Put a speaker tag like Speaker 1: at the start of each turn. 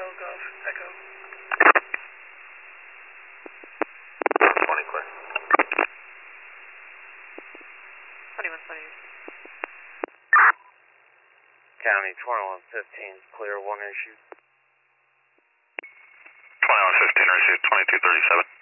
Speaker 1: Golf, Echo.
Speaker 2: 20 clear.
Speaker 3: 2120.
Speaker 4: County 2115 is clear, 1 issue.
Speaker 2: 2115 received 2237.